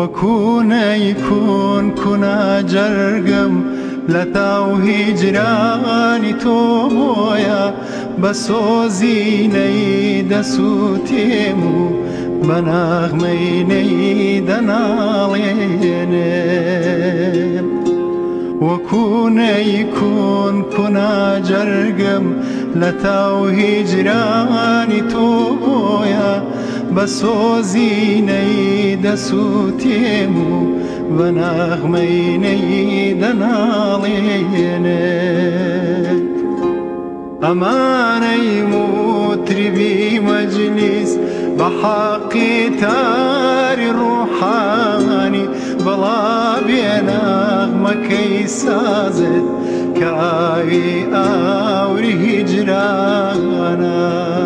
وەکوونەیکون کونا جەرگم لە تاو هیجرانی تۆ بۆیە بە سۆزینەی دەسووتێم و بە ناغمەینەی دەناڵێنێم وەکوونەیکون کونا جەرگم لە تاو هیجرانی تۆ بۆیە بە سۆزینەی دەسووتێم و بە ناغمەینەی دەناڵێنێم ئەمانەی موتریبی مەجلیس بە حەقی تاری ڕوحانی بەڵا بێناغمەکەی سازت کە ئاوی ئاوری هیجرانە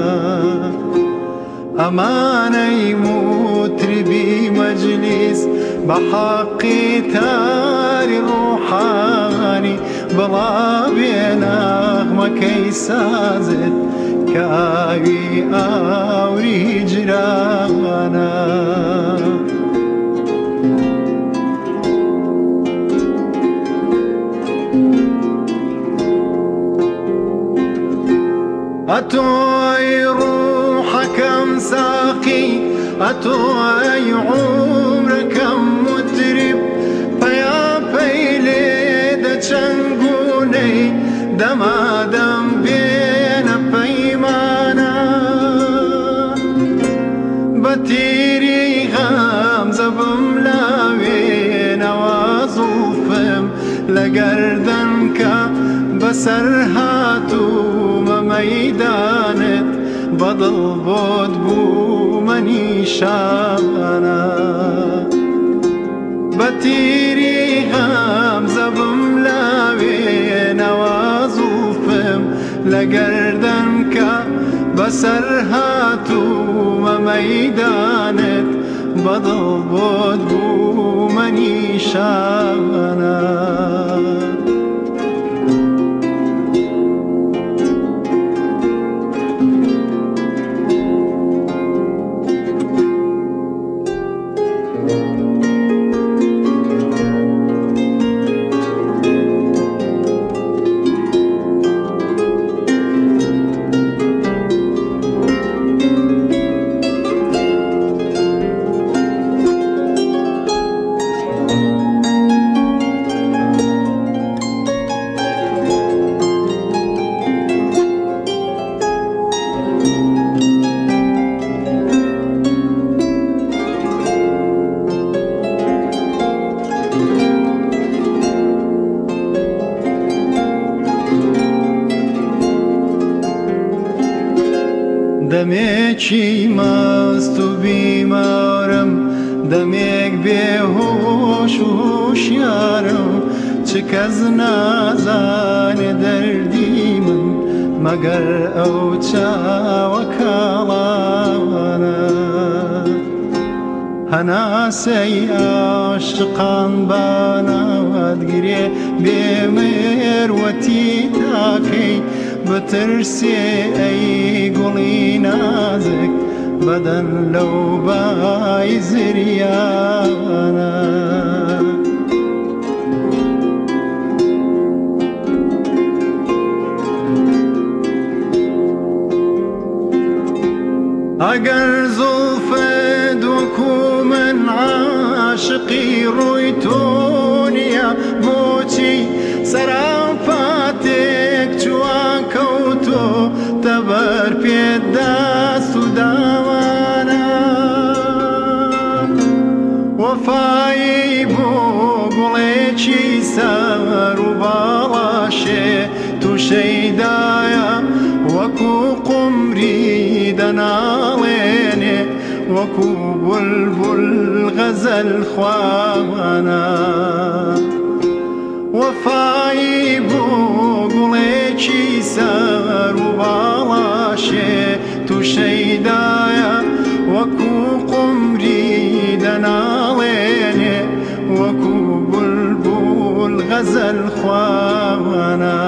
ئەمانەی موتریبی مەجلیس بە حەقی تاری ڕوحانی بەڵا بێناغمەکەی سازت کە ئاوی ئاوری هیجرانە ئەتۆی ڕوحەکەم ساقی ئەتۆی عومرەکەم مترب پەیاپەی لێ دەچەنگونەی دەمادەم بێنە پەیمانە بە تیری غەمزە بملاوێنەوە زوڵفم لە گەردەنکە بەسەر هاتوومە مەیدانت بەدڵ بۆت بوومە نیشانە بە تیری غەمزە بملاوێنەوە زوڵفم لە گەردەنکە بەسەر هاتوومە مەیدانت بەدڵ بۆت بوومە نیشانە دەمێکی مەست و بیمارم دەمێک بێهۆش و هوشیارم چ کەس نازانێ دەردی من مەگەر ئەو چاوە کاڵانە هەناسەی عاشقان بانەوەتگرێ بێمێروەتی تاکەی بترسێ ئەی گوڵی نازک بەدەن لەو بای زریانە ئەگەر زوڵفت وەکو من عاشقی ڕووی تۆ نییە بۆچی سەرانفاتێک چوان کەوتۆ تەبەر پێت دەست و داوانە وەفایی بۆ گوڵێکی سەر و باڵاشێ تووشەیدایە وەکو قومری دەناڵێنێ وەکو بولبول غەزەل خوانە وەفایی بۆ گوڵێکی سەر و باڵاشێ تووشەیدایە وەکو قومری دەناڵێنێ وەکو بولبول غەزەل خوانە